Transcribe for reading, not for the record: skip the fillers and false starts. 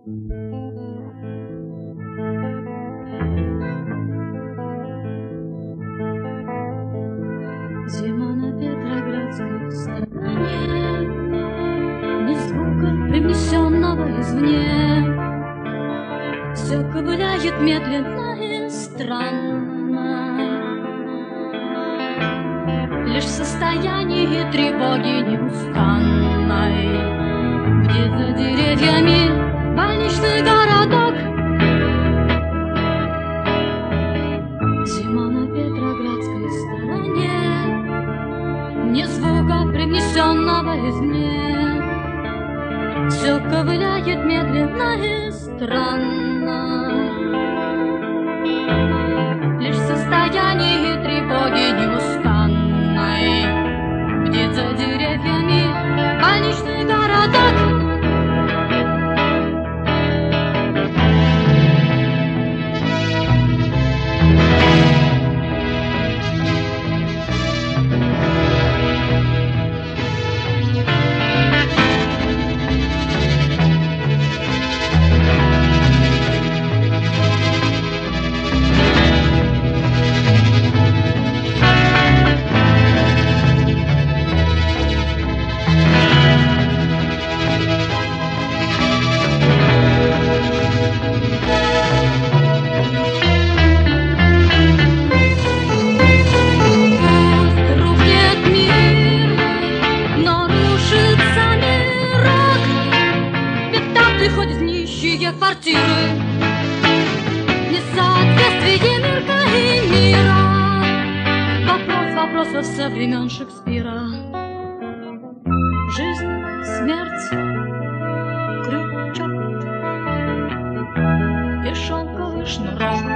Зима на Петроградской стороне, ни звука, принесенного извне. Все ковыляет медленно и странно, лишь в состоянии тревоги неустанной. Где за деревьями больничный городок. Зима на Петроградской стороне, ни звука, принесенного извне. Все ковыляет медленно и странно, лишь в состоянии тревоги неустанной. Бдит за деревьями больничный городок. Квартиры, несоответствие мирка и мира. Вопрос вопросов со времен Шекспира. Жизнь, смерть, крючок и шелковый шнурок.